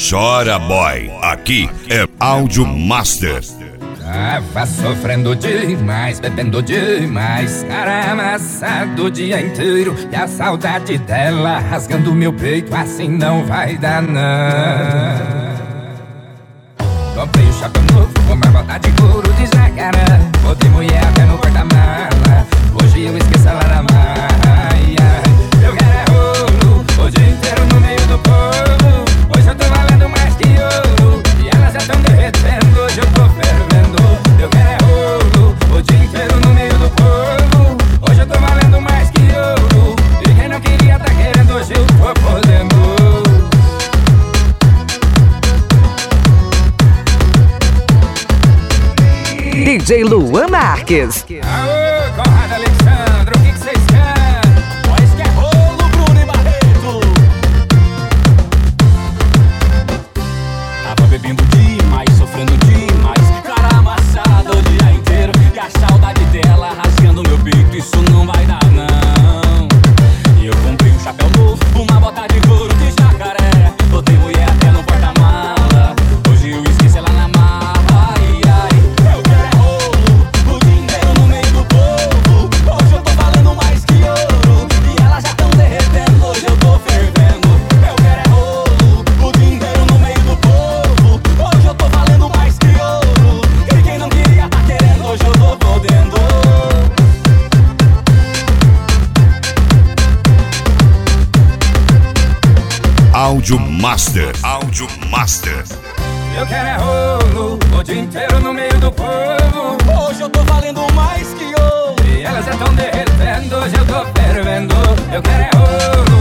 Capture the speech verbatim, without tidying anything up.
Chora boy, aqui é Áudio Master. Tava sofrendo demais, bebendo demais, cara amassado o dia inteiro, e a saudade dela rasgando meu peito, assim não vai dar não. Comprei um chapéu novo, uma bota de couro de jacaré, botei mulher até no porta-mala, hoje eu esqueço ela na maia. Eu quero é rolo, o dia inteiro no meio do povo, hoje eu tô valendo mais que ouro, e elas já tão derretendo, hoje eu tô fervendo. Eu quero é rolo, o dia inteiro no meio do povo, hoje eu tô valendo mais que ouro, e quem não queria tá querendo, hoje eu tô podendo. D J Luan Marques. Aô, Conrado Alexandre, o que que vocês querem? Pois que é rolo, Bruno e Barreto. Tava bebendo demais, sofrendo demais, cara amassada o dia inteiro, e a saudade dela rasgando meu peito, isso não vai dar não. E eu comprei um chapéu novo, uma bota de couro de jacaré, botei mulher até no porta-mala, hoje eu esqueci ela na mala. Ai, ai, eu quero é rolo, o dia inteiro no meio do povo, hoje eu tô valendo mais que ouro, e elas já tão derretendo, hoje eu tô fervendo. Eu quero é rolo, o dia inteiro no meio do povo, hoje eu tô valendo mais que ouro, e quem não queria tá querendo, hoje eu tô podendo. Áudio Master, Áudio Master. Eu quero é rolo, o dia inteiro no meio do povo, Hoje eu tô valendo mais que ouro, e elas já tão derretendo, hoje eu tô fervendo. Eu quero é rolo,